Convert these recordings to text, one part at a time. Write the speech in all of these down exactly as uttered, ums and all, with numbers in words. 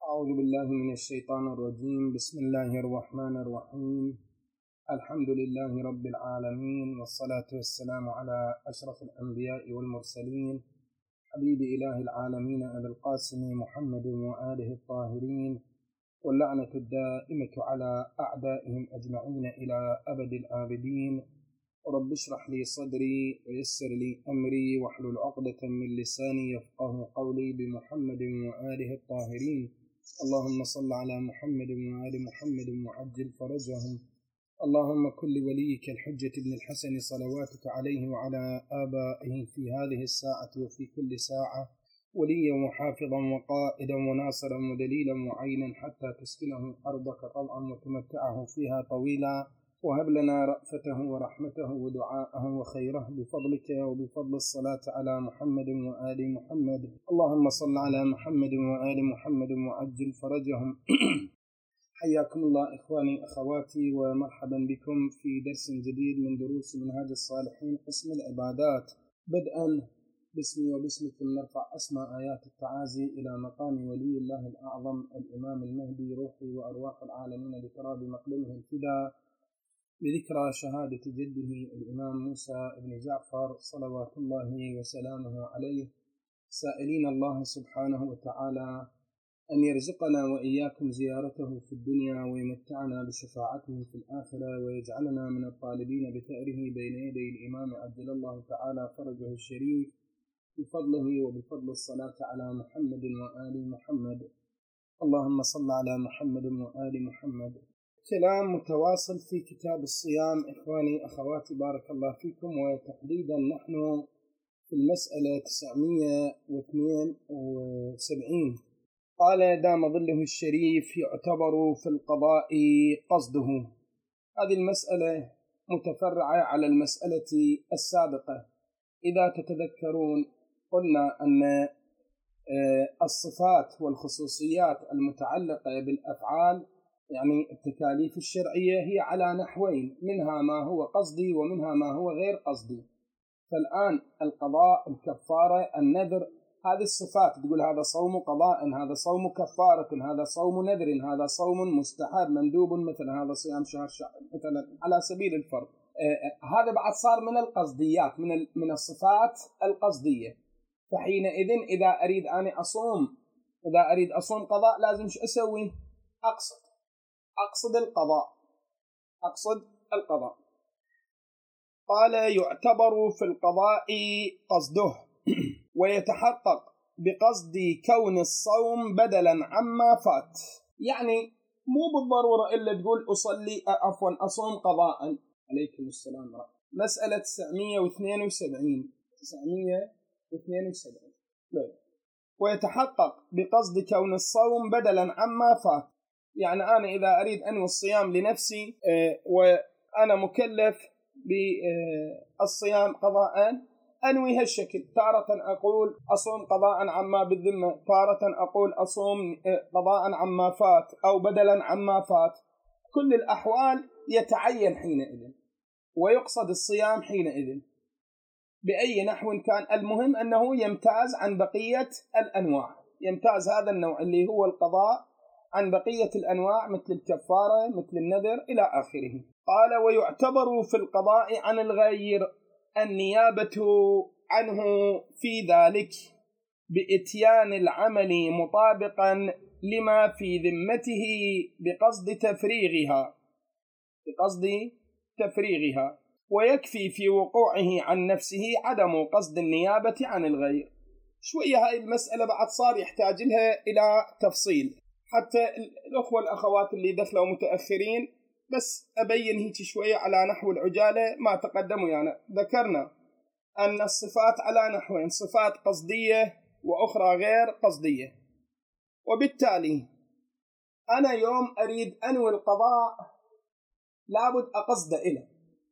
أعوذ بالله من الشيطان الرجيم. بسم الله الرحمن الرحيم. الحمد لله رب العالمين، والصلاة والسلام على أشرف الأنبياء والمرسلين، حبيب إله العالمين أبي القاسم محمد وآله الطاهرين، واللعنة الدائمة على أعدائهم أجمعين إلى أبد الآبدين. رب اشرح لي صدري ويسر لي أمري واحلل عقدة من لساني يفقه قولي بمحمد وآله الطاهرين. اللهم صل على محمد وآل محمد وعجل فرجهم. اللهم كل وليك الحجة بن الحسن صلواتك عليه وعلى آبائه في هذه الساعة وفي كل ساعة وليا وحافظا وقائدا وناصرا ودليلا وعينا حتى تسكنه أرضك طوعا وتمتعه فيها طويلا، وهب لنا رأفته ورحمته ودعاءه وخيره بفضلك وبفضل الصلاة على محمد وآل محمد. اللهم صل على محمد وآل محمد وعجل فرجهم. حياكم الله إخواني أخواتي، ومرحبا بكم في درس جديد من دروس منهاج الصالحين قسم العبادات. بدءا باسمي وباسمكم نرفع أسمى آيات التعازي إلى مقام ولي الله الأعظم الإمام المهدي روحي وأرواح العالمين بتراب مقدمه الفداء، بذكرى شهادة جده الإمام موسى بن جعفر صلوات الله وسلامه عليه، سائلين الله سبحانه وتعالى أن يرزقنا وإياكم زيارته في الدنيا ويمتعنا بشفاعته في الآخرة، ويجعلنا من الطالبين بثأره بين يدي الإمام عجل الله تعالى فرجه الشريف بفضله وبفضل الصلاة على محمد وآل محمد. اللهم صل على محمد وآل محمد. كلام متواصل في كتاب الصيام إخواني أخواتي بارك الله فيكم، وتحديدا نحن في المسألة تسعمائة واثنين وسبعين. قال دام ظله الشريف يعتبر في القضاء قصده. هذه المسألة متفرعة على المسألة السابقة. إذا تتذكرون قلنا أن الصفات والخصوصيات المتعلقة بالأفعال يعني التكاليف الشرعية هي على نحوين، منها ما هو قصدي ومنها ما هو غير قصدي. فالآن القضاء، الكفارة، النذر، هذه الصفات تقول هذا صوم قضاء، هذا صوم كفارة، هذا صوم نذر، هذا صوم مستحب مندوب، مثل هذا صيام شهر شهر مثلا على سبيل الفرض. آه هذا بعد صار من القصديات، من من الصفات القصدية. فحينئذ إذا أريد أن أصوم إذا أريد أصوم قضاء لازم شو أسوي؟ أقصد أقصد القضاء أقصد القضاء. قال يعتبر في القضاء قصده، ويتحقق بقصد كون الصوم بدلا عما فات. يعني مو بالضرورة إلا تقول أصلي عفوا أصوم قضاء. عليكم السلام ورحمة. مسألة تسعمائة واثنين وسبعين تسعمائة واثنين وسبعين. ويتحقق بقصد كون الصوم بدلا عما فات. يعني أنا إذا أريد أنوي الصيام لنفسي وأنا مكلف بالصيام قضاء، أنوي هالشكل. تارة أقول أصوم قضاء عما بالذمة، تارة أقول أصوم قضاء عما فات أو بدلا عما فات. كل الأحوال يتعين حينئذ، ويقصد الصيام حينئذ بأي نحو كان. المهم أنه يمتاز عن بقية الأنواع، يمتاز هذا النوع اللي هو القضاء عن بقية الأنواع مثل الكفارة مثل النذر إلى آخره. قال ويعتبر في القضاء عن الغير النيابة عنه في ذلك بإتيان العمل مطابقا لما في ذمته بقصد تفريغها بقصد تفريغها ويكفي في وقوعه عن نفسه عدم قصد النيابة عن الغير. شوية هاي المسألة بعد صار يحتاج لها إلى تفصيل، حتى الأخوة الأخوات اللي دخلوا متأخرين بس أبين هيك شوية على نحو العجالة ما تقدموا. يعني ذكرنا أن الصفات على نحوين، صفات قصدية وأخرى غير قصدية. وبالتالي أنا يوم أريد أنوي القضاء لابد أقصد إله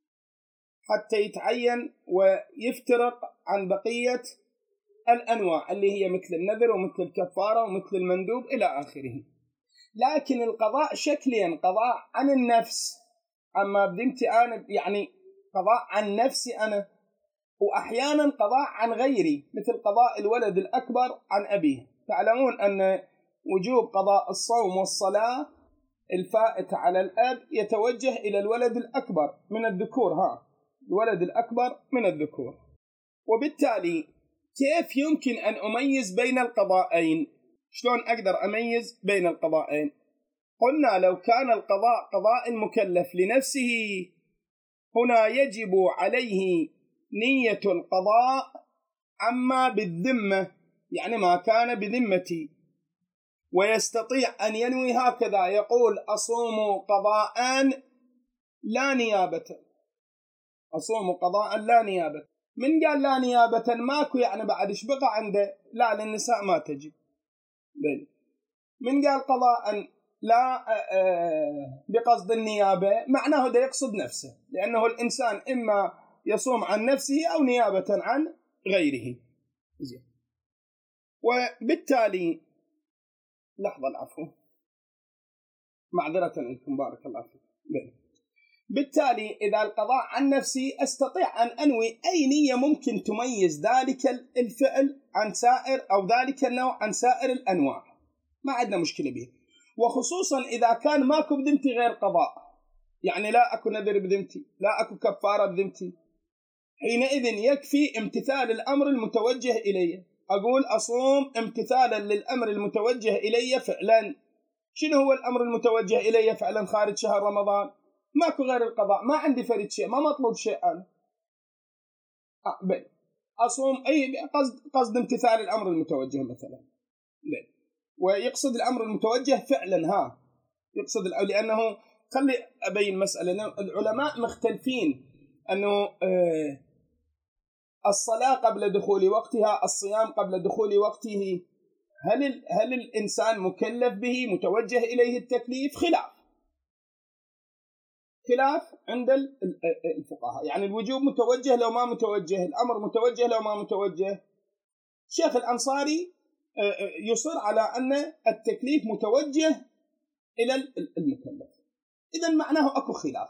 حتى يتعين ويفترق عن بقية الأنواع اللي هي مثل النذر ومثل الكفارة ومثل المندوب إلى آخره. لكن القضاء شكلين، قضاء عن النفس عما بدمتي أنا، يعني قضاء عن نفسي أنا، وأحيانا قضاء عن غيري مثل قضاء الولد الأكبر عن أبيه. تعلمون أن وجوب قضاء الصوم والصلاة الفائتة على الأب يتوجه إلى الولد الأكبر من الذكور، ها الولد الأكبر من الذكور. وبالتالي كيف يمكن أن أميز بين القضاءين؟ شلون أقدر أميز بين القضاءين؟ قلنا لو كان القضاء قضاء المكلف لنفسه هنا يجب عليه نية القضاء عما بالذمة، يعني ما كان بذمتي، ويستطيع أن ينوي هكذا، يقول أصوم قضاء لا نيابة، أصوم قضاء لا نيابة. من قال لا نيابة ماكو يعني بعد إيش بقى عنده؟ لا للنساء ما تجب. من قال قضاء لا بقصد النيابة معناه ده يقصد نفسه، لأنه الإنسان إما يصوم عن نفسه أو نيابة عن غيره. وبالتالي لحظة العفو معذرة لكم بارك الله فيكم. بالتالي إذا القضاء عن نفسي أستطيع أن أنوي أي نية ممكن تميز ذلك الفعل عن سائر أو ذلك النوع عن سائر الأنواع، ما عندنا مشكلة به. وخصوصا إذا كان ماكو بذمتي غير قضاء، يعني لا أكو نذر بذمتي، لا أكو كفارة بذمتي، حينئذ يكفي امتثال الأمر المتوجه إلي. أقول أصوم امتثالا للأمر المتوجه إلي فعلا. شنو هو الأمر المتوجه إلي فعلا خارج شهر رمضان؟ ماكو غير القضاء، ما عندي فريد شيء، ما مطلوب شيء أنا. أه بل أصوم أي قصد قصد امتثال الأمر المتوجه مثلا، بل ويقصد الأمر المتوجه فعلا، ها يقصد، لأنه خلي أبين مسألة، العلماء مختلفين أنه آه الصلاة قبل دخول وقتها، الصيام قبل دخول وقته، هل هل الإنسان مكلف به متوجه إليه التكليف؟ خلاف خلاف عند الفقهاء، يعني الوجوب متوجه لو ما متوجه، الأمر متوجه لو ما متوجه. الشيخ الأنصاري يصر على أن التكليف متوجه إلى المكلف، إذن معناه أكو خلاف،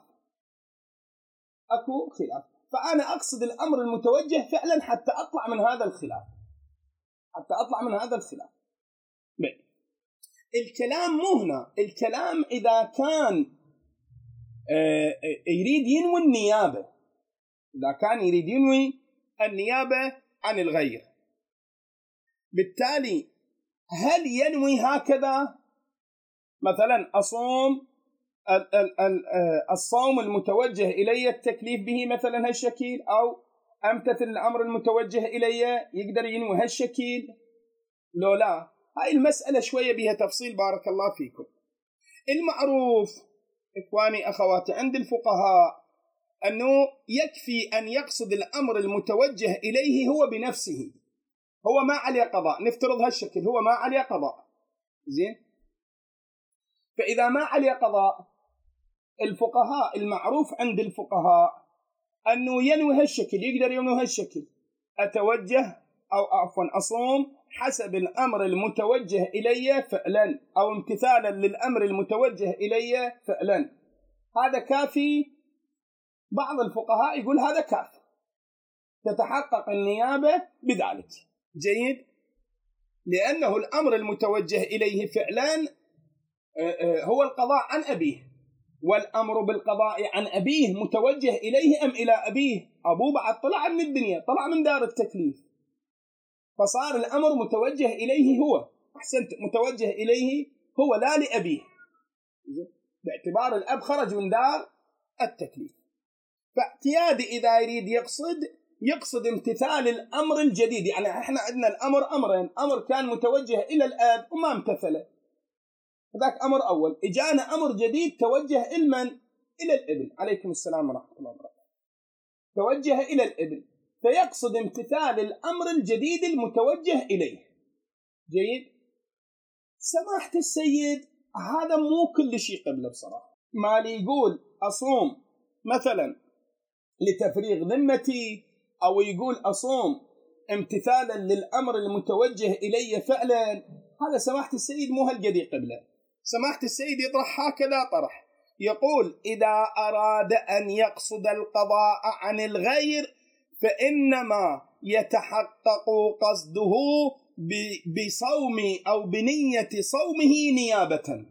أكو خلاف. فأنا أقصد الأمر المتوجه فعلا حتى أطلع من هذا الخلاف، حتى أطلع من هذا الخلاف. بي. الكلام مو هنا، الكلام إذا كان يريد ينوي النيابة، إذا كان يريد ينوي النيابة عن الغير، بالتالي هل ينوي هكذا مثلا أصوم الصوم المتوجه إلي التكليف به مثلا هالشكل، أو أمتثل الأمر المتوجه إلي يقدر ينوي هالشكل؟ لو لا، هاي المسألة شوية بها تفصيل بارك الله فيكم. المعروف إخواني أخواتي عند الفقهاء أنه يكفي أن يقصد الأمر المتوجه إليه هو بنفسه، هو ما عليه قضاء، نفترض هالشكل، هو ما عليه قضاء، زين. فإذا ما عليه قضاء، الفقهاء المعروف عند الفقهاء أنه ينوي هالشكل، يقدر ينوي هالشكل، أتوجه أو عفوا أصوم حسب الأمر المتوجه إلي فعلا، أو امتثالا للأمر المتوجه إلي فعلا. هذا كافي. بعض الفقهاء يقول هذا كافي، تتحقق النيابة بذلك. جيد، لأنه الأمر المتوجه إليه فعلا هو القضاء عن أبيه، والأمر بالقضاء عن أبيه متوجه إليه أم إلى أبيه؟ أبوه بعد طلع من الدنيا، طلع من دار التكليف، فصار الأمر متوجه إليه هو، أحسنت، متوجه إليه هو لا لأبيه، باعتبار الأب خرج من دار التكليف. فاعتيادي إذا يريد يقصد يقصد امتثال الأمر الجديد، يعني احنا عندنا الأمر أمرين، أمر كان متوجه إلى الأب وما امتثله، هذاك أمر أول. إجانا أمر جديد توجه إلمن؟ إلى الابن، عليكم السلام ورحمة الله وبركاته، توجه إلى الابن، فيقصد امتثال الأمر الجديد المتوجه إليه. جيد. سماحة السيد هذا مو كل شيء قبله بصراحة، ما لي يقول أصوم مثلا لتفريغ ذمتي، أو يقول أصوم امتثالا للأمر المتوجه إلي فعلا، هذا سماحة السيد مو هالقدي قبله. سماحة السيد يطرح هكذا طرح، يقول إذا أراد أن يقصد القضاء عن الغير فإنما يتحقق قصده بصوم أو بنية صومه نيابة،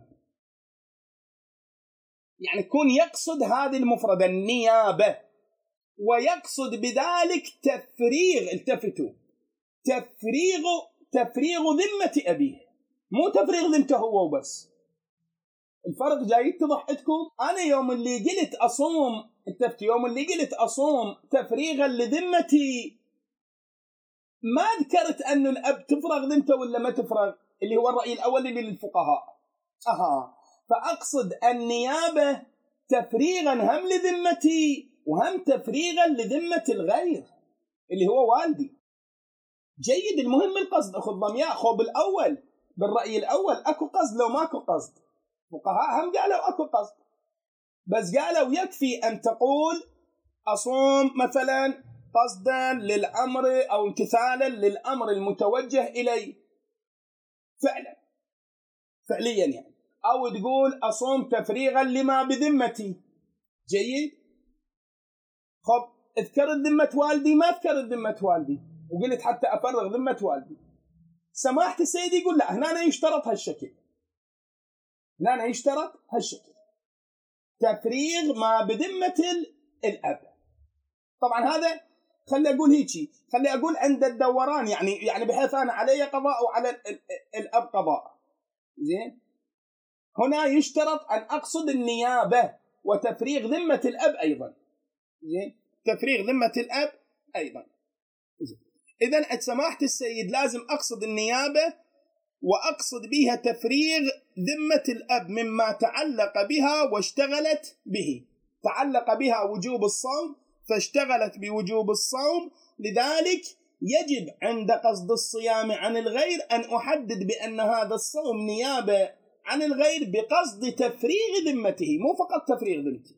يعني يكون يقصد هذه المفردة النيابة، ويقصد بذلك تفريغ، التفتوا، تفريغ تفريغ ذمة أبيه، مو تفريغ ذمته هو وبس. الفرق جاي يتضح عندكم. أنا يوم اللي قلت أصوم، التفت يوم اللي قلت أصوم تفريغا لذمتي، ما ذكرت أن الأب تفرغ ذمته ولا ما تفرغ، اللي هو الرأي الأول اللي للفقهاء. أها، فأقصد النيابة تفريغا هم لذمتي وهم تفريغا لذمة الغير اللي هو والدي. جيد، المهم القصد. أخذ ضمياء خو بالأول، بالرأي الأول أكو قصد لو ماكو قصد. فقهاء هم قالوا أكو قصد، بس قالوا يكفي أن تقول أصوم مثلا قصدا للأمر أو امتثالا للأمر المتوجه إلي فعلا فعليا يعني، أو تقول أصوم تفريغا لما بذمتي. جيد، خب اذكرت ذمة والدي، ما اذكرت ذمة والدي، وقلت حتى أفرغ ذمة والدي. سماحة السيد يقول لا، هنا يشترط هالشكل، هنا يشترط هالشكل، تفريغ ما بذمة الأب. طبعا هذا خلي أقول هيجي، خلي أقول عند الدوران، يعني يعني بحيث أنا علي قضاء وعلى الأب قضاء. زين، هنا يشترط أن أقصد النيابة وتفريغ ذمة الأب أيضا. زين، تفريغ ذمة الأب أيضا. إذن عند سماحة السيد لازم أقصد النيابة، وأقصد بها تفريغ ذمة الأب مما تعلق بها واشتغلت به. تعلق بها وجوب الصوم فاشتغلت بوجوب الصوم، لذلك يجب عند قصد الصيام عن الغير أن أحدد بأن هذا الصوم نيابة عن الغير بقصد تفريغ ذمته، مو فقط تفريغ ذمته.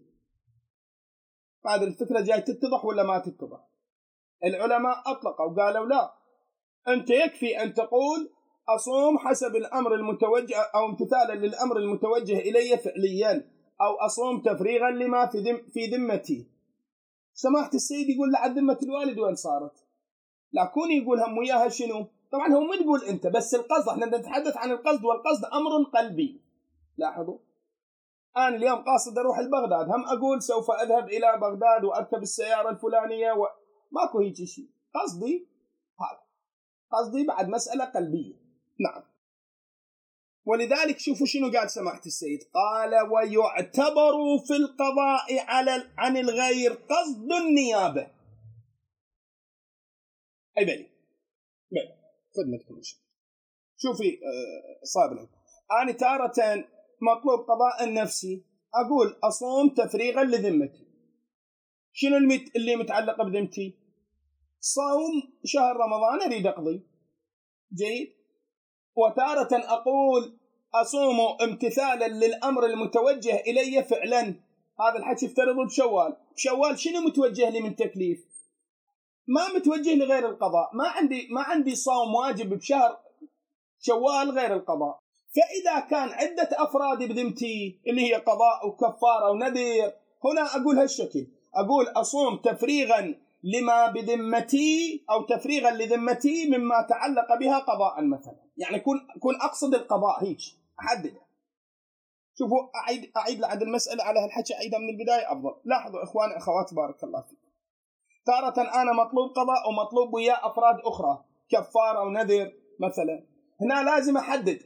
هذه الفكرة جاي تتضح ولا ما تتضح؟ العلماء أطلقوا وقالوا لا، أنت يكفي أن تقول أصوم حسب الأمر المتوجه أو امتثالا للأمر المتوجه إلي فعليا، أو أصوم تفريغا لما في ذم في ذمتي. سماحة السيد يقول لعد ذمة الوالد وين صارت؟ لا كون يقول هم وياها شنو؟ طبعا هو ما تقول أنت، بس القصد، احنا نتحدث عن القصد، والقصد أمر قلبي. لاحظوا، أنا اليوم قاصد أروح لبغداد، هم أقول سوف أذهب إلى بغداد وأركب السيارة الفلانية و... ماكو هيك شيء، قصدي هذا، قصدي بعد مسألة قلبية. نعم، ولذلك شوفوا شنو قال سماحة السيد، قال ويعتبر في القضاء على عن الغير قصد النيابة. أي بلي بلي خدمتكم. شوفي آه صابرين، أنا تارة مطلوب قضاء النفسي، أقول أصوم تفريغا لذمتي. شنو اللي متعلق بذمتي؟ صوم شهر رمضان أريد أقضي. جيد، وتارة أقول أصوم امتثالا للأمر المتوجه إلي فعلا. هذا الحكي افترضه بشوال. بشوال شنو متوجه لي من تكليف؟ ما متوجه لغير القضاء، ما عندي ما عندي صوم واجب بشهر شوال غير القضاء. فإذا كان عدة أفراد بذمتي اللي هي قضاء وكفارة ونذير، هنا أقول هالشكل، أقول أصوم تفريغا لما بذمتي أو تفريغا لذمتي مما تعلق بها قضاء مثلا، يعني كون كون أقصد القضاء هيك أحدد. شوفوا أعيد أعيد لعد المسألة على هالحكي، أعيدها من البداية أفضل. لاحظوا إخواني أخوات بارك الله فيكم، تارة أنا مطلوب قضاء ومطلوب وياه أفراد أخرى كفارة ونذر مثلا، هنا لازم أحدد،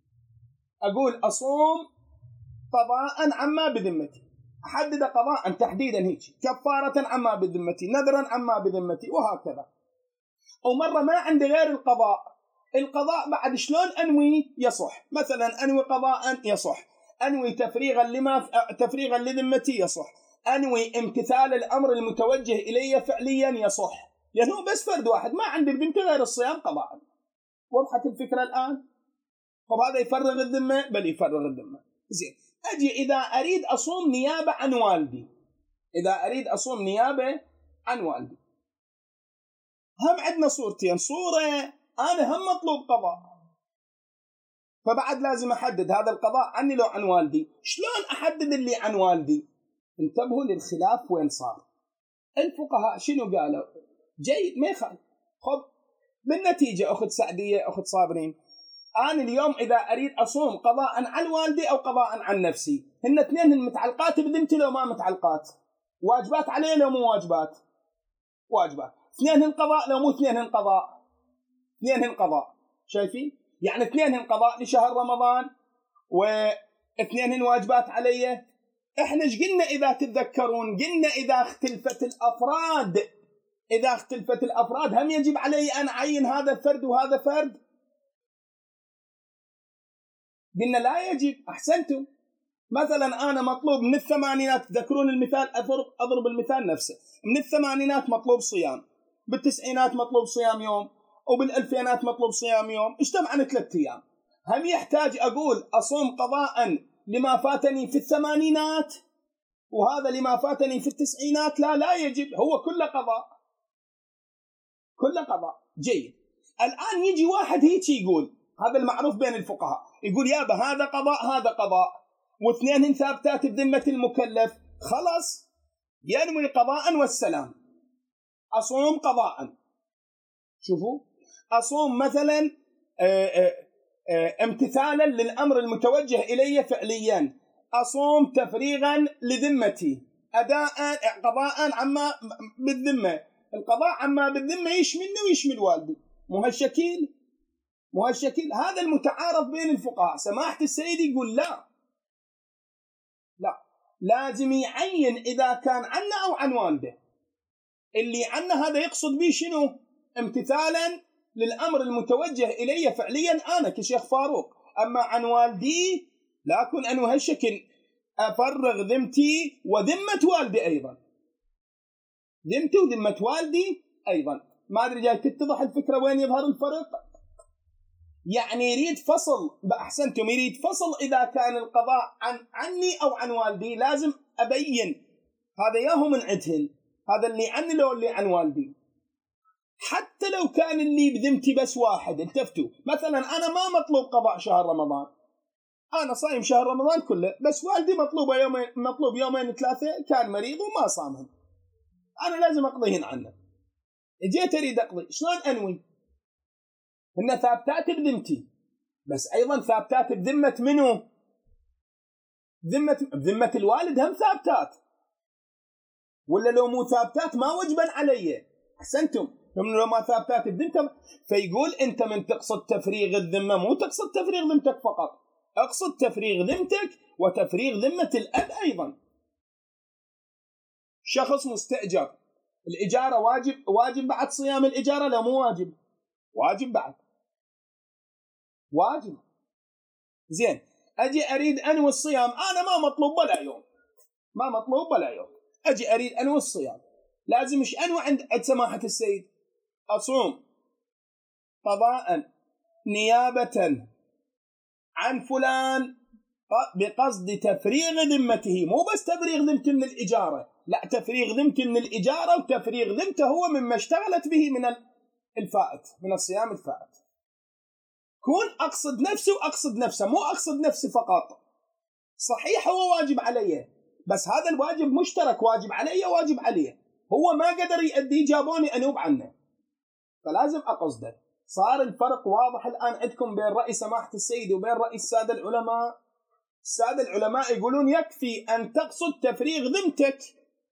أقول أصوم قضاء عما بذمتي، أحدد قضاء تحديدا هيك، كفارة عما بذمتي، نذرا عما بذمتي، وهكذا. أو مرة ما عندي غير القضاء، القضاء بعد شلون أنوي يصح، مثلا أنوي قضاء يصح، أنوي تفريغا لما تفريغا لذمتي يصح، أنوي امتثال الأمر المتوجه إلي فعليا يصح، لأنه بس فرد واحد ما عندي بذمتي غير الصيام قضاء. وضحت الفكرة الآن؟ طب هذا يفرغ الذمة؟ بل يفرغ الذمة. زين، أجي إذا أريد أصوم نيابة عن والدي، إذا أريد أصوم نيابة عن والدي، هم عندنا صورتين، صورة أنا هم مطلوب قضاء، فبعد لازم أحدد هذا القضاء عني لو عن والدي. شلون أحدد اللي عن والدي؟ انتبهوا للخلاف وين صار. الفقهاء شنو قالوا؟ جيد، ما يخالف، خب بالنتيجة أخت سعدية أخت صابرين، أنا اليوم إذا أريد أصوم قضاء عن والدي أو قضاء عن نفسي، هن اثنين متعلقات بذمتي لو ما متعلقات، واجبات علي لو مو واجبات، واجبات، اثنين هن قضاء لو مو اثنين هن قضاء، اثنين هن قضاء، شايفين؟ يعني اثنين هن قضاء لشهر رمضان واثنين هن واجبات علي. احنا ايش قلنا إذا تتذكرون؟ قلنا إذا اختلفت الأفراد، إذا اختلفت الأفراد هم يجب علي أن أعين هذا فرد وهذا فرد؟ قلنا لا يجب. أحسنتم. مثلا أنا مطلوب من الثمانينات، تذكرون المثال، أضرب, أضرب المثال نفسه، من الثمانينات مطلوب صيام، بالتسعينات مطلوب صيام يوم، وبالألفينات مطلوب صيام يوم، اجتمعنا ثلاثة أيام. هم يحتاج أقول أصوم قضاء لما فاتني في الثمانينات وهذا لما فاتني في التسعينات؟ لا لا يجب، هو كله قضاء، كله قضاء. جيد. الآن يجي واحد هيك يقول، هذا المعروف بين الفقهاء، يقول يابا هذا قضاء هذا قضاء واثنين ثابتات بذمة المكلف، خلاص ينوي قضاء والسلام، أصوم قضاء. شوفوا، أصوم مثلا امتثالا للأمر المتوجه إلي فعليا، أصوم تفريغا لذمتي، أداء قضاء عما بالذمة، القضاء عما بالذمة يشملني ويشمل والدي، مو هالشكل، مو هالشكل. هذا المتعارف بين الفقهاء. سماحة السيد يقول لا لا، لازم يعين إذا كان عنا أو عن والده. اللي عنا هذا يقصد به شنو؟ امتثالا للأمر المتوجه إلي فعليا أنا كشيخ فاروق. أما عن والدي لا أكون أنا هالشكل، أفرغ ذمتي وذمة والدي أيضا، ذمتي وذمة والدي أيضا. ما أدري جاي تتضح الفكرة وين يظهر الفرق؟ يعني يريد فصل، بأحسنتم، يريد فصل إذا كان القضاء عن عني أو عن والدي، لازم أبين هذا ياهو من عدهن، هذا اللي عني لو اللي عن والدي. حتى لو كان اللي بذمتي بس واحد، التفتوا مثلا أنا ما مطلوب قضاء شهر رمضان، أنا صايم شهر رمضان كله، بس والدي مطلوب يومين، مطلوب يومين ثلاثة كان مريض وما صامهم، أنا لازم أقضيهن عنه. جيت أريد أقضي، شلون أنوي؟ هن ثابتات بذمتي، بس أيضا ثابتات بذمة منو؟ ذمة بذمة الوالد هم ثابتات، ولا لو مو ثابتات ما وجبا علي؟ أحسنتم، لو ما ثابتات بذمتهم. فيقول أنت من تقصد تفريغ الذمة مو تقصد تفريغ ذمتك فقط، أقصد تفريغ ذمتك وتفريغ ذمة الأب أيضا. شخص مستأجر، الإجارة واجب، واجب بعد صيام الإجارة؟ لا مو واجب، واجب بعد، واجب. زين، أجي أريد أنوي الصيام، أنا ما مطلوب ولا يوم، ما مطلوب ولا يوم، أجي أريد أنوي الصيام، لازم إيش أنوي عند عند سماحة السيد؟ أصوم قضاء نيابة عن فلان بقصد تفريغ ذمته، مو بس تفريغ ذمته من الإجارة، لا، تفريغ ذمته من الإجارة وتفريغ ذمته هو مما اشتغلت به من الفائت، من الصيام الفائت. كون أقصد نفسي وأقصد نفسه، مو أقصد نفسي فقط. صحيح هو واجب علي، بس هذا الواجب مشترك، واجب علي واجب عليه، هو ما قدر يؤدي، جابوني أنوب عنه، فلازم أقصده. صار الفرق واضح الآن عندكم بين رأي سماحة السيد وبين رأي السادة العلماء. السادة العلماء يقولون يكفي أن تقصد تفريغ ذمتك،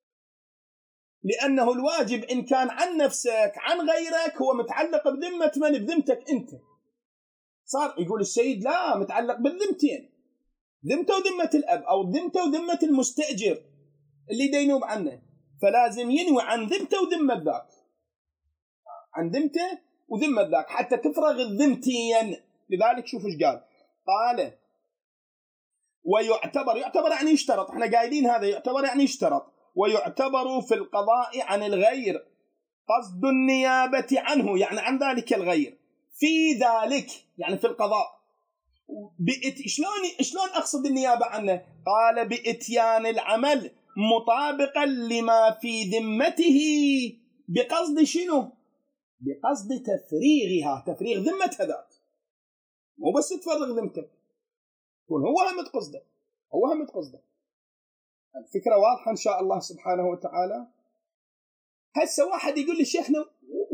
لأنه الواجب إن كان عن نفسك عن غيرك هو متعلق بذمة من؟ بذمتك أنت. صار يقول السيد لا، متعلق بالذمتين، ذمته وذمة الأب، أو ذمته وذمة المستأجر اللي دينوب عنه، فلازم ينوي عن ذمته وذمة ذاك، عن ذمته وذمة ذاك حتى تفرغ الذمتين. لذلك شوف ايش قال، قال ويعتبر، يعتبر يعني يشترط، احنا قايلين هذا يعتبر يعني يشترط، ويعتبر في القضاء عن الغير قصد النيابة عنه، يعني عن ذلك الغير، في ذلك يعني في القضاء. بإت... شلون شلون أقصد النيابة عنه؟ قال بإتيان العمل مطابقا لما في ذمته بقصد شنو؟ بقصد تفريغها، تفريغ ذمة هذا، مو بس تفرغ ذمتك، يكون هو هم قصده، هو هم قصده. الفكرة واضحة إن شاء الله سبحانه وتعالى. هسه واحد يقول لي شيخنا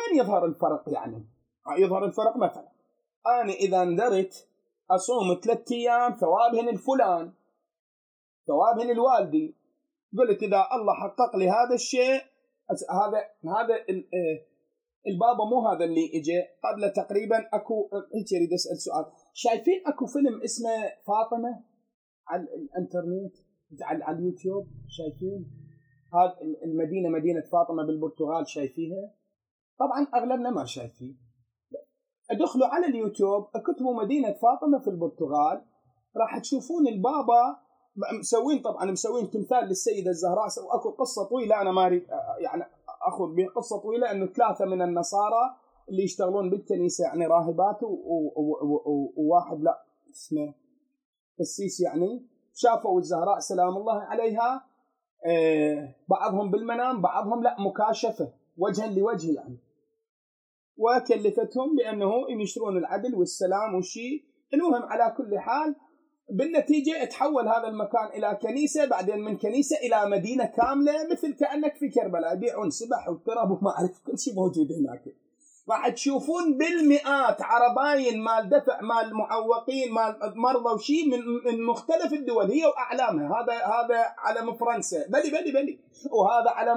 وين يظهر الفرق؟ يعني يظهر الفرق مثلا أنا إذا نذرت أصوم ثلاثة أيام ثوابهن الفلان ثوابهن الوالدي، قلت إذا الله حقق لي هذا الشيء، هذا هذا البابا مو هذا اللي إجا قبل تقريبا أكو هيك يريد أسأل سؤال. شايفين أكو فيلم اسمه فاطمة على الانترنت على اليوتيوب؟ شايفين هذا المدينة مدينة فاطمة بالبرتغال؟ شايفيها؟ طبعا أغلبنا ما شايفين. ادخلوا على اليوتيوب اكتبوا مدينة فاطمة في البرتغال، راح تشوفون البابا مسوين، طبعا مسوين تمثال للسيدة الزهراء. واكو قصة طويلة انا ما اريد يعني اخذ بها قصة طويلة، انه ثلاثة من النصارى اللي يشتغلون بالكنيسة يعني راهبات وواحد لا اسمه قسيس يعني، شافوا الزهراء سلام الله عليها بعضهم بالمنام بعضهم لا مكاشفة وجها لوجه يعني، وكلفتهم بأنه ينشرون العدل والسلام والشيء. المهم على كل حال بالنتيجة تحول هذا المكان إلى كنيسة، بعدين من كنيسة إلى مدينة كاملة، مثل كأنك في كربلاء، يبيعون سبح وتراب وما أعرف كل شيء موجود هناك. راح تشوفون بالمئات عرباين مال دفع مال معوقين مال مرضى وشيء من من مختلف الدول هي وأعلامها. هذا هذا علم فرنسا بلي بلي بلي، وهذا علم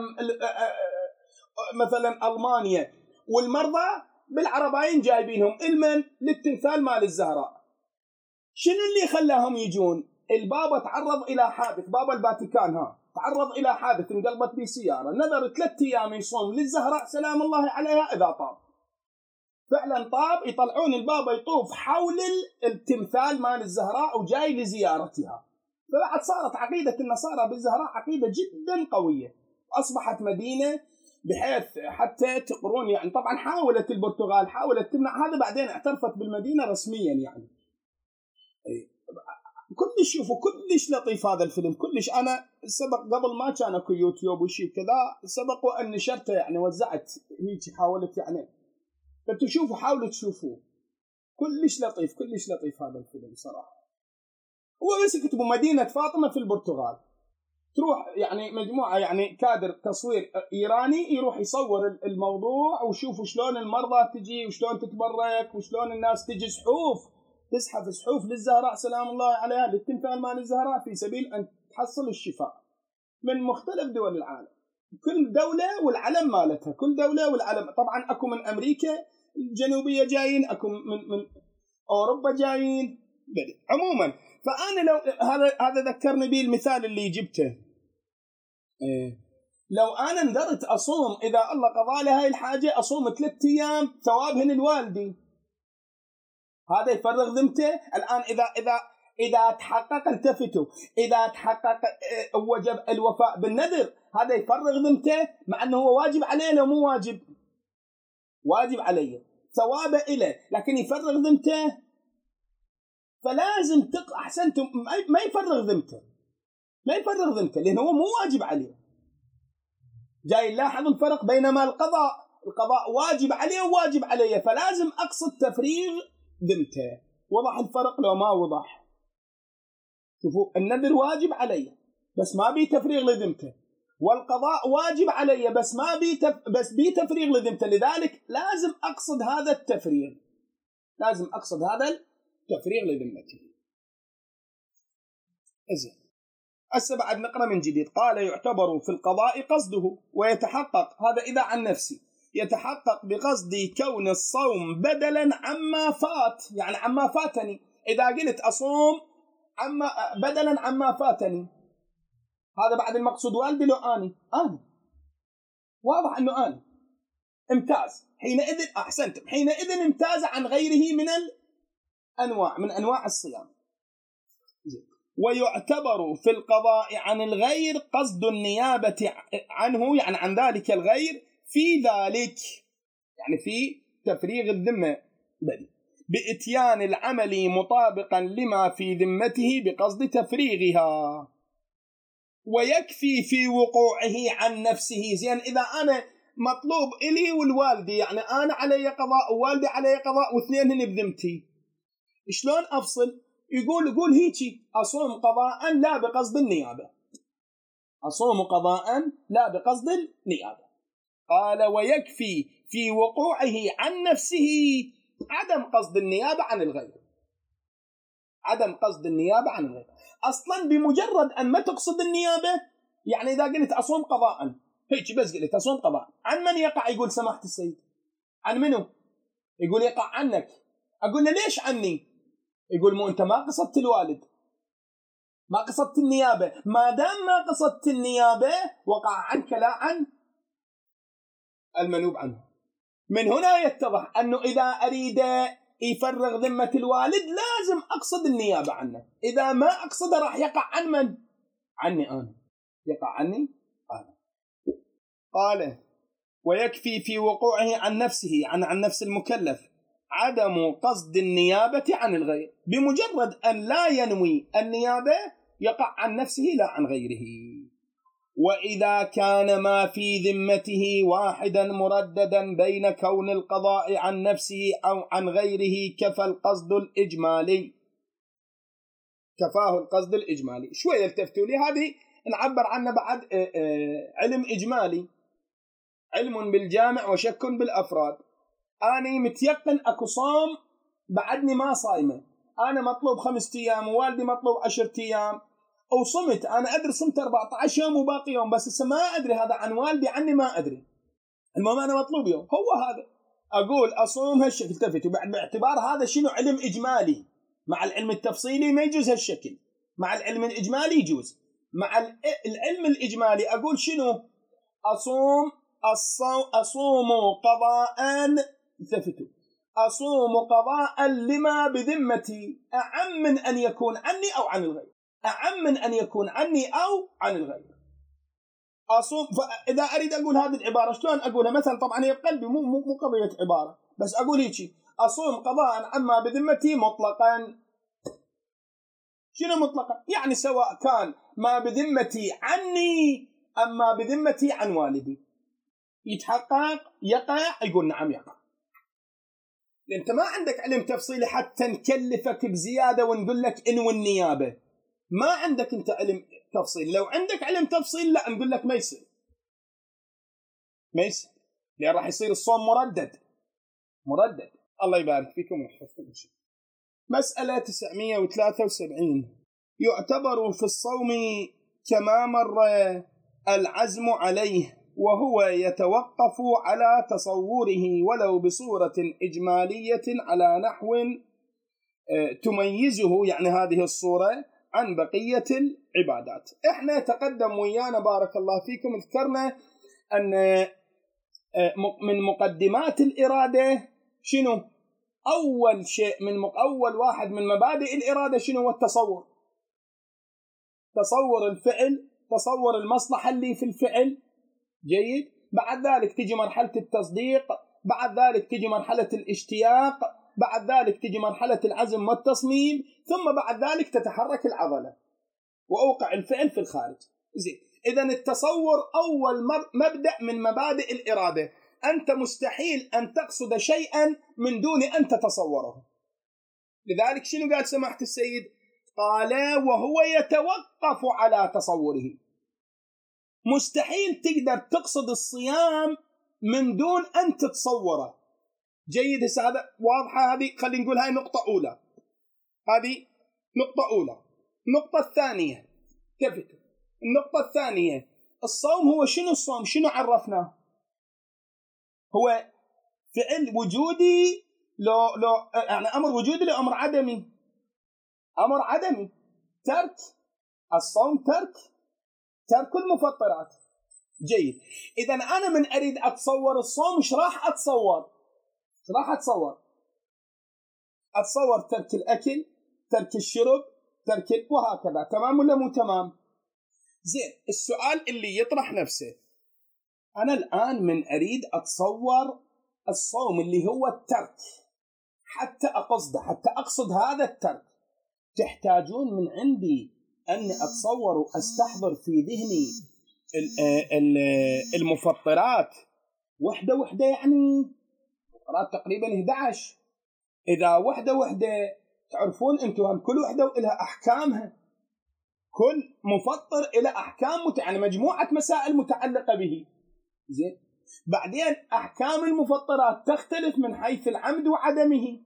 مثلا ألمانيا، والمرضى بالعرباين جايبينهم المن للتمثال مال الزهراء. شنو اللي خلاهم يجون؟ البابا تعرض إلى حادث، بابا الفاتيكان ها تعرض إلى حادث انقلبت به سيارة، نذر ثلاثة أيام يصوم للزهراء سلام الله عليها، إذا طاب فعلا طاب، يطلعون البابا يطوف حول التمثال مال الزهراء وجاي لزيارتها. فبعد صارت عقيدة النصارى بالزهراء عقيدة جدا قوية، أصبحت مدينة بحيث حتى تقرون يعني. طبعا حاولت البرتغال حاولت تمنع هذا، بعدين اعترفت بالمدينة رسميا يعني. كلش شوفوا كلش لطيف هذا الفيلم كلش. أنا سبق قبل ما كان أكو يوتيوب وشي كذا، سبق وأن نشرته يعني، وزعت هيك حاولت يعني، فتشوفوا حاولوا تشوفوه كلش لطيف كلش لطيف هذا الفيلم صراحة. هو بس كتبوا مدينة فاطمة في البرتغال، تروح يعني مجموعة يعني كادر تصوير إيراني يروح يصور الموضوع، وشوفوا شلون المرضى تجي وشلون تتبرك وشلون الناس تجي صحوف تزحف صحوف للزهراء سلام الله عليها للتمثال مال الزهراء في سبيل أن تحصل الشفاء من مختلف دول العالم. كل دولة والعلم مالتها، كل دولة والعلم. طبعا أكو من أمريكا الجنوبية جايين، أكو من من أوروبا جايين بدي. عموما فأنا لو هذا هذا ذكرني به المثال اللي جبته. إيه. لو أنا نذرت أصوم إذا الله قضى لي هاي الحاجة أصوم ثلاثة أيام ثوابهن الوالدي، هذا يفرغ ذمته. الآن إذا إذا إذا تحقق التفتوا إذا تحقق وجب الوفاء بالنذر، هذا يفرغ ذمته، مع أنه هو واجب عليه لو مو واجب، واجب عليه ثوابه إله، لكن يفرغ ذمته. فلازم تق أحسنتم ما يفرغ ذمته، ما يفرغ ذمته لأنه هو مو واجب عليه. جاي نلاحظ الفرق بينما القضاء القضاء واجب عليه وواجب عليه، فلازم أقصد تفريغ ذمته. وضح الفرق لو ما وضح؟ شوفوا النذر واجب عليه بس ما بي تفريغ لذمته، والقضاء واجب عليه بس ما بي تف... بس بي تفريغ لذمته. لذلك لازم أقصد هذا التفريغ، لازم أقصد هذا التفريغ لذمته. إزين هسه بعد نقرأ من جديد. قال يعتبر في القضاء قصده ويتحقق، هذا إذا عن نفسي، يتحقق بقصدي كون الصوم بدلا عما فات، يعني عما فاتني. إذا قلت أصوم عما بدلا عما فاتني، هذا بعد المقصود والدي لو أني أنا واضح أنه أنا امتاز حينئذ، أحسنتم، حينئذ امتاز عن غيره من الأنواع من أنواع الصيام. ويعتبر في القضاء عن الغير قصد النيابة عنه، يعني عن ذلك الغير، في ذلك يعني في تفريغ الذمة بدي بإتيان العمل مطابقا لما في ذمته بقصد تفريغها، ويكفي في وقوعه عن نفسه. زين إذا أنا مطلوب إلي والوالدي، يعني أنا علي قضاء ووالدي علي قضاء واثنين هن بذمتي، شلون أفصل؟ يقول يقول هيجي أصوم قضاء لا بقصد النيابة، أصوم قضاء لا بقصد النيابة. قال ويكفي في وقوعه عن نفسه عدم قصد النيابة عن الغير. عدم قصد النيابة عن الغير أصلا بمجرد أن ما تقصد النيابة، يعني إذا قلت أصوم قضاء، هيك بس قلت أصوم قضاء، عن من يقع؟ يقول سماحة السيد عن منه؟ يقول يقع عنك. أقول له ليش عني؟ يقول مو أنت ما قصدت الوالد، ما قصدت النيابة، ما دام ما قصدت النيابة وقع عنك لا عن المنوب عنه. من هنا يتضح أنه إذا أريد يفرغ ذمة الوالد لازم أقصد النيابة عنه، إذا ما أقصد راح يقع عن من؟ عني أنا، يقع عني أنا. قال ويكفي في وقوعه عن نفسه، عن عن نفس المكلف، عدم قصد النيابة عن الغير، بمجرد أن لا ينوي النيابة يقع عن نفسه لا عن غيره. وإذا كان ما في ذمته واحدا مرددا بين كون القضاء عن نفسه أو عن غيره كفى القصد الإجمالي، كفاه القصد الإجمالي. شوية التفتوا لي، هذه نعبر عنه بعد علم إجمالي، علم بالجامع وشك بالأفراد. أنا متيقن أكو صوم بعدني ما صايمة، أنا مطلوب خمسة أيام ووالدي مطلوب عشرة أيام، أو صمت أنا أدري صمت أربعة عشر يوم وباقي يوم، بس لسه ما أدري هذا عن والدي عني ما أدري، المهم أنا مطلوب يوم هو هذا، أقول أصوم هالشكل. التفتوا بعد باعتبار هذا شنو علم إجمالي، مع العلم التفصيلي ما يجوز هالشكل، مع العلم الإجمالي يجوز. مع العلم الإجمالي أقول شنو؟ أصوم أصوم قضاء، التفتوا، أصوم قضاء لما بذمتي أعم من أن يكون عني أو عن الغير، أعم من أن يكون عني أو عن الغير. أصوم، فإذا أريد أقول هذه العبارة شلون أقولها؟ مثلا طبعا هي بقلبي، مو مو قضية عبارة، بس أقول هيك: أصوم قضاء عما بذمتي مطلقا. شنو مطلقا؟ يعني سواء كان ما بذمتي عني أم ما بذمتي عن والدي، يتحقق يقع، يقول نعم يقع. لأن أنت ما عندك علم تفصيلي حتى نكلفك بزيادة ونقول لك إنو النيابة، ما عندك أنت علم تفصيل. لو عندك علم تفصيل لا نقول لك ما يصير، ما يصير، لأن راح يصير الصوم مردد مردد. الله يبارك فيكم ويحفظكم. مسألة تسعمائة وثلاثة وسبعين: يعتبر في الصوم كما مر العزم عليه، وهو يتوقف على تصوره ولو بصورة إجمالية على نحو تميزه، يعني هذه الصورة، عن بقية العبادات. احنا تقدم ويانا بارك الله فيكم ذكرنا أن من مقدمات الإرادة شنو؟ أول شيء من أول واحد من مبادئ الإرادة شنو هو؟ التصور. تصور الفعل، تصور المصلحة اللي في الفعل. جيد. بعد ذلك تجي مرحلة التصديق، بعد ذلك تجي مرحلة الاشتياق، بعد ذلك تجي مرحلة العزم والتصميم، ثم بعد ذلك تتحرك العضلة وأوقع الفعل في الخارج. زين. إذن التصور أول مبدأ من مبادئ الإرادة. أنت مستحيل أن تقصد شيئا من دون أن تتصوره. لذلك شنو قال سماحة السيد؟ قال وهو يتوقف على تصوره. مستحيل تقدر تقصد الصيام من دون أن تتصوره. جيد. هذا واضحة هذه، خلينا نقول هاي نقطة أولى، هذه نقطة أولى. النقطة الثانية، تفتوا، النقطة الثانية، الصوم هو شنو؟ الصوم شنو عرفناه؟ هو فعل وجودي، لو لو يعني أمر وجودي لو أمر عدمي؟ أمر عدمي. ترك الصوم، ترك ترك المفطرات. جيد. إذا أنا من أريد أتصور الصوم إيش راح أتصور؟ إيش راح أتصور؟ أتصور ترك الأكل، ترك الشرب، ترك وهكذا. تمام ولا مو تمام؟ زين. السؤال اللي يطرح نفسه، أنا الآن من أريد أتصور الصوم اللي هو الترك، حتى أقصده، حتى أقصد هذا الترك، تحتاجون من عندي أن أتصور وأستحضر في ذهني المفطرات وحدة وحدة، يعني مفطرات تقريبا إحدى عشر. إذا وحدة وحدة تعرفون أنتم كل وحدة لها أحكامها، كل مفطر إلى أحكام مت... يعني مجموعة مسائل متعلقة به. زين. بعدين أحكام المفطرات تختلف من حيث العمد وعدمه.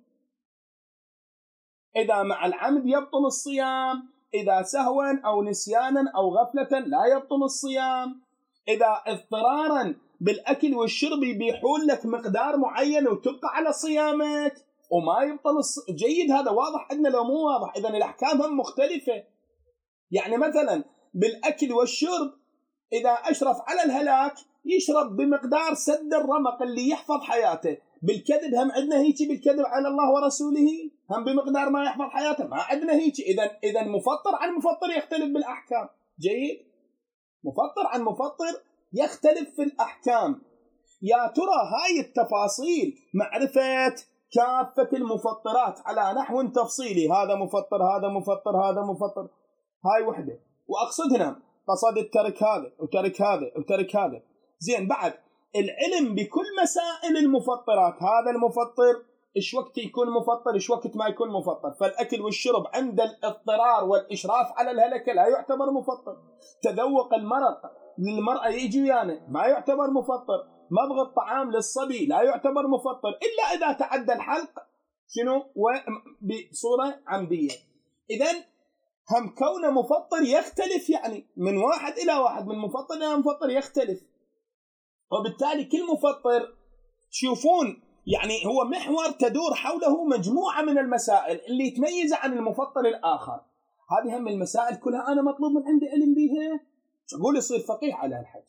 إذا مع العمد يبطل الصيام، إذا سهوا أو نسيانا أو غفلة لا يبطل الصيام، إذا اضطرارا بالأكل والشرب بيحول لك مقدار معين وتبقى على صيامك وما يبطل الص... جيد. هذا واضح عندنا لو مو واضح؟ إذن الأحكام هم مختلفة. يعني مثلا بالأكل والشرب إذا أشرف على الهلاك يشرب بمقدار سد الرمق اللي يحفظ حياته. بالكذب هم عندنا هيك، بالكذب على الله ورسوله هم بمقدار ما يحفظ حياته، ما عندنا هيك. إذن إذن مفطر عن مفطر يختلف بالأحكام. جيد، مفطر عن مفطر يختلف في الأحكام. يا ترى هاي التفاصيل معرفة كافة المفطرات على نحو تفصيلي، هذا مفطر هذا مفطر هذا مفطر، هاي وحدة. وأقصد هنا قصد الترك هذا وترك هذا وترك هذا. زين، بعد العلم بكل مسائل المفطرات، هذا المفطر إيش وقت يكون مفطر إيش وقت ما يكون مفطر. فالأكل والشرب عند الاضطرار والإشراف على الهلكة لا يعتبر مفطر. تذوق المرق للمرأة يجي يعني ما يعتبر مفطر. مضغ الطعام للصبي لا يعتبر مفطر إلا إذا تعدى الحلق شنو بصورة عمدية. إذن هم كون مفطر يختلف، يعني من واحد إلى واحد، من مفطر إلى مفطر يختلف. وبالتالي كل مفطر تشوفون يعني هو محور تدور حوله مجموعة من المسائل اللي يتميز عن المفطر الآخر. هذه هم المسائل كلها أنا مطلوب من عندي علم بيها. أقول يصير فقيه على الحج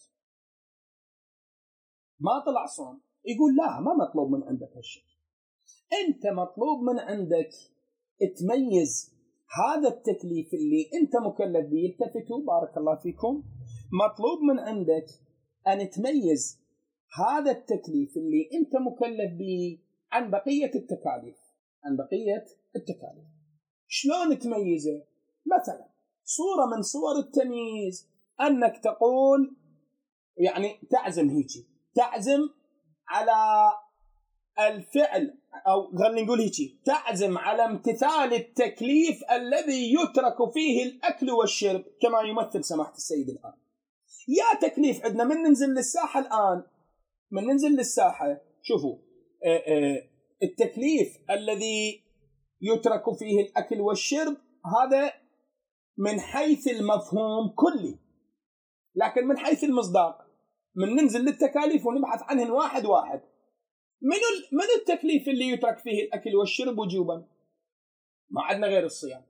ما طلع صوم، يقول لا ما مطلوب من عندك هالشيء. أنت مطلوب من عندك تميز هذا التكليف اللي أنت مكلف به. التفتوا بارك الله فيكم. مطلوب من عندك أن تميز هذا التكليف اللي أنت مكلف به عن بقية التكاليف، عن بقية التكاليف. شلون تميزه؟ مثلا صورة من صور التمييز أنك تقول يعني تعزم هيجي، تعزم على الفعل، أو خلينا نقول هيجي تعزم على امتثال التكليف الذي يترك فيه الأكل والشرب كما يمثل سماحة السيد الآن. يا تكليف عندنا من ننزل للساحة الآن، من ننزل للساحة شوفوا اه اه التكليف الذي يترك فيه الأكل والشرب هذا من حيث المفهوم كلي، لكن من حيث المصداق من ننزل للتكاليف ونبحث عنهن واحد واحد. من من التكليف اللي يترك فيه الأكل والشرب وجوبا؟ ما عندنا غير الصيام،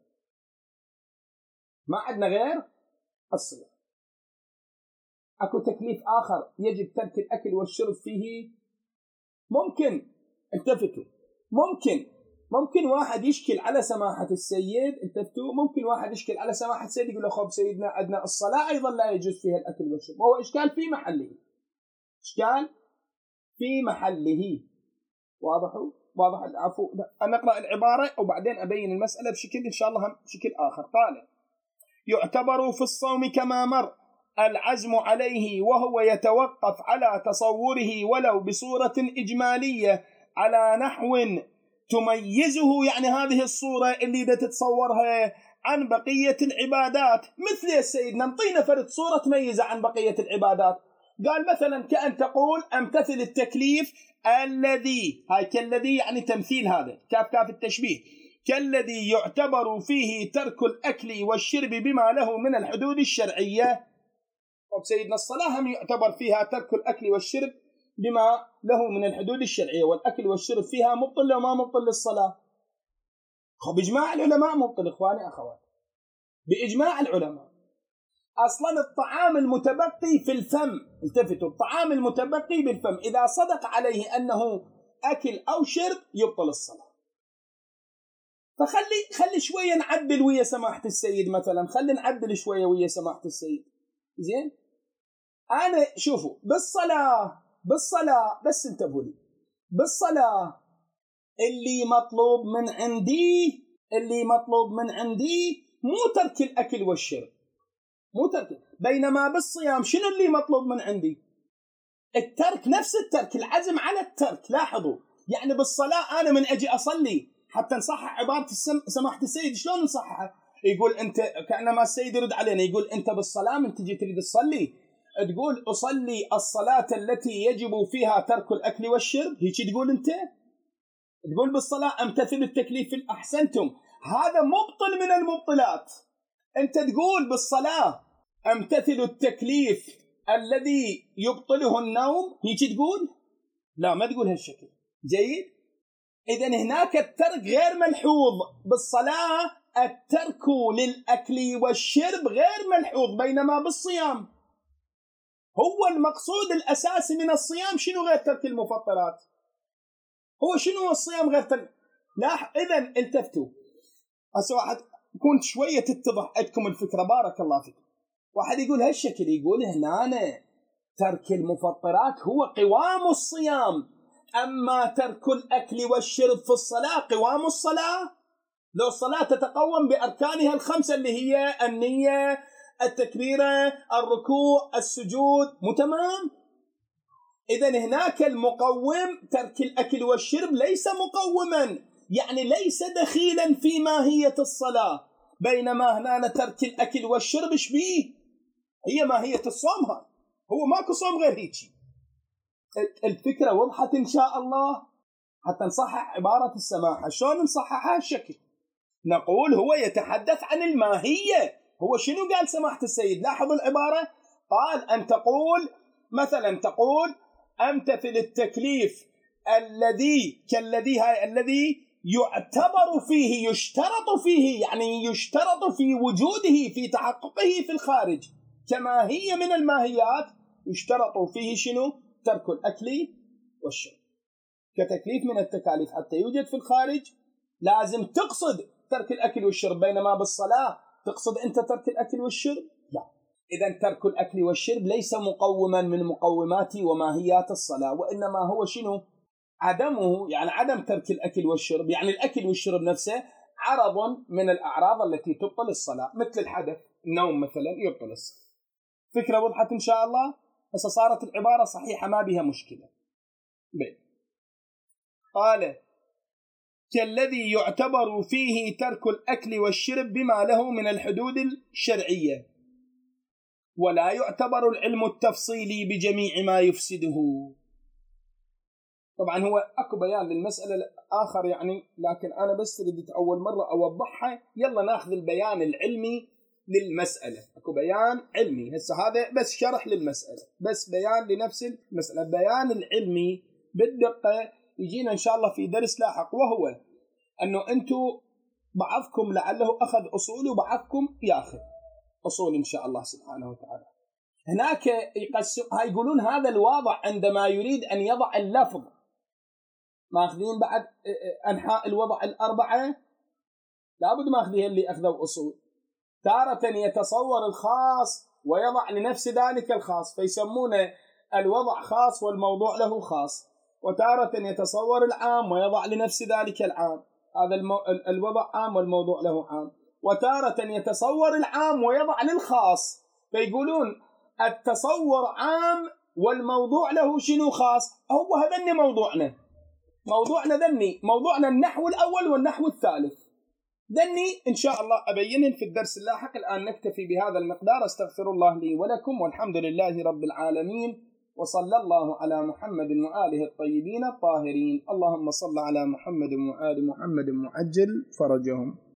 ما عندنا غير الصيام. أكو تكليف آخر يجب ترك الأكل والشرب فيه؟ ممكن، التفتوا، ممكن ممكن واحد يشكل على سماحة السيد، التفتوا، ممكن واحد يشكل على سماحة السيد يقول له خب سيدنا عندنا الصلاة أيضا لا يجوز فيها الأكل والشرب، وهو إشكال في محله، إشكال في محله. واضح واضح العفو. أنا أقرأ العبارة وبعدين أبين المسألة بشكل إن شاء الله بشكل آخر. قال يعتبر في الصوم كما مر العزم عليه وهو يتوقف على تصوره ولو بصورة إجمالية على نحو تميزه، يعني هذه الصورة اللي دا تتصورها عن بقية العبادات. مثل السيد ننطينا فرد صورة تميزه عن بقية العبادات. قال مثلا كأن تقول امتثل التكليف الذي، هاي كالذي يعني تمثيل، هذا كاف كاف التشبيه، كالذي يعتبر فيه ترك الأكل والشرب بما له من الحدود الشرعية. سيدنا الصلاة هم يعتبر فيها ترك الأكل والشرب بما له من الحدود الشرعية، والأكل والشرب فيها مبطل وما مبطل للصلاة. بإجماع العلماء مبطل إخواني أخوات، بإجماع العلماء. أصلا الطعام المتبقي في الفم، التفتوا، الطعام المتبقي بالفم إذا صدق عليه أنه أكل أو شرب يبطل الصلاة. فخلي خلي شوية نعدل ويا سماحة السيد، مثلا خلي نعدل شوية ويا سماحة السيد. زين، أنا شوفوا بالصلاة بالصلاة بس انتبهوا لي، بالصلاة اللي مطلوب من عندي اللي مطلوب من عندي مو ترك الأكل والشرب، مو ترك. بينما بالصيام شنو اللي مطلوب من عندي؟ الترك، نفس الترك، العزم على الترك. لاحظوا يعني بالصلاة أنا من أجي أصلي حتى نصحح عبارة سماحة السيد، شلون نصححها؟ يقول أنت كأنما السيد يرد علينا يقول أنت بالصلاة من تجي تريد تصلي تقول أصلي الصلاة التي يجب فيها ترك الأكل والشرب، هيك تقول أنت؟ تقول بالصلاة أمتثل التكليف. أحسنتم، هذا مبطل من المبطلات. أنت تقول بالصلاة أمتثل التكليف الذي يبطله النوم، هيك تقول؟ لا، ما تقول هالشكل. جيد. إذن هناك الترك غير ملحوظ بالصلاة، الترك للأكل والشرب غير ملحوظ، بينما بالصيام هو المقصود الأساسي من الصيام شنو غير ترك المفطرات؟ هو شنو الصيام غير ترك؟ لا، إذن التفتوا. هسه واحد يكون شوية تتضح عندكم الفكرة، بارك الله فيكم. واحد يقول هالشكل، يقول هنا ترك المفطرات هو قوام الصيام، أما ترك الأكل والشرب في الصلاة قوام الصلاة. لو الصلاة تتقوم بأركانها الخمسة اللي هي النية، التكبيرة، الركوع، السجود، متمام. إذن هناك المقوم ترك الأكل والشرب ليس مقوما، يعني ليس دخيلا في ماهية الصلاة، بينما هنا ترك الأكل والشرب شبيه هي ماهية الصوم. هو ماكو صوم غير هيك. الفكرة وضحت إن شاء الله، حتى نصحح عبارة السماحة. شلون نصححها هالشكل؟ نقول هو يتحدث عن الماهية. هو شنو قال سماحة السيد؟ لاحظوا العبارة، قال أن تقول مثلا، تقول أمتثل التكليف الذي كالذي هاي الذي يعتبر فيه، يشترط فيه، يعني يشترط في وجوده، في تحققه في الخارج، كما هي من الماهيات يشترط فيه شنو؟ ترك الأكل والشرب، كتكليف من التكاليف حتى يوجد في الخارج لازم تقصد ترك الأكل والشرب، بينما بالصلاة تقصد أنت ترك الأكل والشرب؟ لا. إذن ترك الأكل والشرب ليس مقوما من مقومات وماهيات الصلاة، وإنما هو شنو؟ عدمه، يعني عدم ترك الأكل والشرب، يعني الأكل والشرب نفسه عرض من الأعراض التي تبطل الصلاة، مثل الحدث، النوم مثلا يبطل الصلاة. فكرة وضحت إن شاء الله؟ بس صارت العبارة صحيحة ما بها مشكلة. بي. قال كالذي يعتبر فيه ترك الأكل والشرب بما له من الحدود الشرعية، ولا يعتبر العلم التفصيلي بجميع ما يفسده. طبعا هو أكو بيان للمسألة الآخر يعني، لكن أنا بس ردت أول مرة أوضحها. يلا ناخذ البيان العلمي للمسألة. أكو بيان علمي، هسه هذا بس شرح للمسألة، بس بيان لنفس المسألة. البيان العلمي بالدقة يجينا إن شاء الله في درس لاحق، وهو أنه أنتم بعضكم لعله أخذ أصول وبعضكم يأخذ أصول إن شاء الله سبحانه وتعالى. هناك يقسم، هاي يقولون هذا الواضع عندما يريد أن يضع اللفظ، ماخذين بعد أنحاء الوضع الأربعة، لابد ماخذين اللي أخذوا أصول. تارة يتصور الخاص ويضع لنفس ذلك الخاص، فيسمونه الوضع خاص والموضوع له خاص. وتارة يتصور العام ويضع لنفس ذلك العام، هذا المو... الوضع عام والموضوع له عام. وتارة يتصور العام ويضع للخاص، فيقولون التصور عام والموضوع له شنو خاص. هو هذني موضوعنا، موضوعنا ذني موضوعنا النحو الأول والنحو الثالث، ذني إن شاء الله أبينهن في الدرس اللاحق. الآن نكتفي بهذا المقدار. استغفر الله لي ولكم، والحمد لله رب العالمين، وصلى الله على محمد وآله الطيبين الطاهرين. اللهم صل على محمد وآل محمد معجل فرجهم.